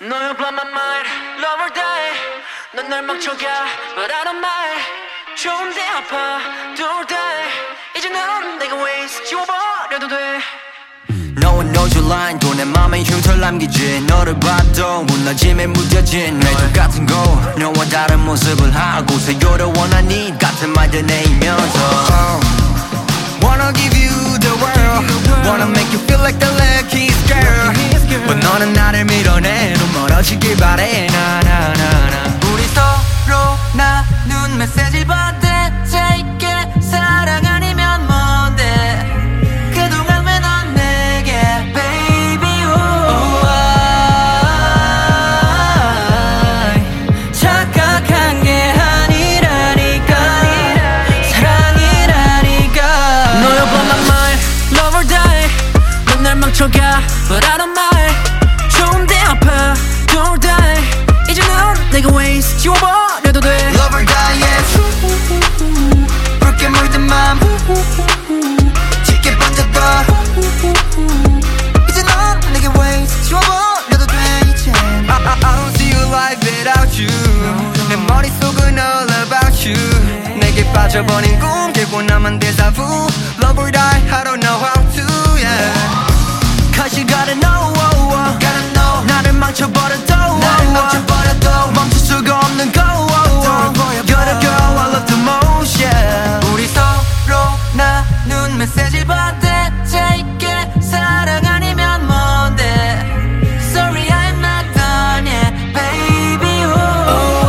No, you blow my mind, love or die. 넌 날 망쳐가, but I don't mind. 좋은데 아파, 둘 다. 이제 넌 내가 waste 지워버려도 돼. No one knows your line 또 내 맘에 흉터를 남기지 너를 봐도 무너짐에 무뎌진 내 똑같은 거 너와 다른 모습을 하고서 You're the one I need 같은 말들 내이면서 Wanna give you the world Wanna make you feel like the luckiest girl But 너는 나를 밀어내 넌 멀어지길 바래 나나나나 우리 서로 나눈 메시지를 받대 Take it 사랑 아니면 뭔데 그동안 왜 넌 내게 baby oh I 착각한 게 아니라니까 사랑이라니까 No you blow my mind love or die 넌 날 망쳐가 but I don't mind 좋은데 아파 둘 다 이제 넌 내가 waste 지워버려도 돼 Love or die yeah 붉게 물든 맘 짙게 번졌다 이제 넌 내게 waste 지워버려도 돼 이제 I don't see your life without you 내 머릿속은 all about you 내게 빠져버린 꿈 깨고 남은 데자부 Love or die I don't know how to yeah Cause you gotta know Gotta know 나를 망쳐버려도 나를 망쳐버려도 멈출 수가 없는 go You're the girl I love the most yeah 우리 서로 나눈 메시지를 받대 Take it 사랑 아니면 뭔데 Sorry I'm not done yet baby oh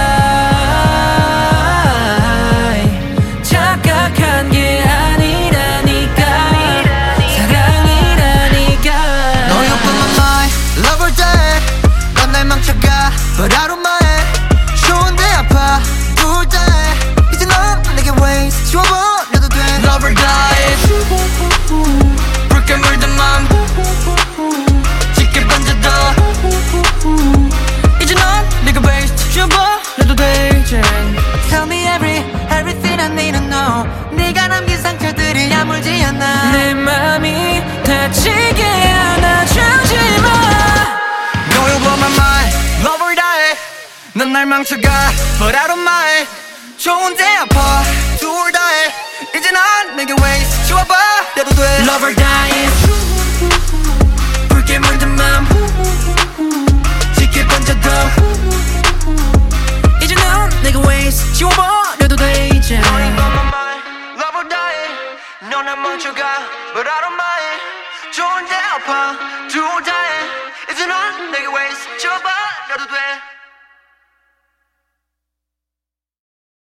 I 착각한 게 아니라니까 사랑이라니까 No you blow my mind Love or die 넌 날 망쳐가 But I don't mind 좋은데 아파 둘 다 이제 넌 내게 waste 지워버려도 돼 Love or die 붉게 물든 맘 짙게 번져도 이제 넌 내가 waste 지워버려도 돼 이제 Tell me everything I need to know 네가 남긴 상처들이 아물지 않아 내 맘이 다치게 안아주지 마 No you blow my mind Love or die 넌 날 망쳐가 But I don't mind 좋은데 아파 둘 다 이제 난 내게 waste 지워버려도 돼 Love or die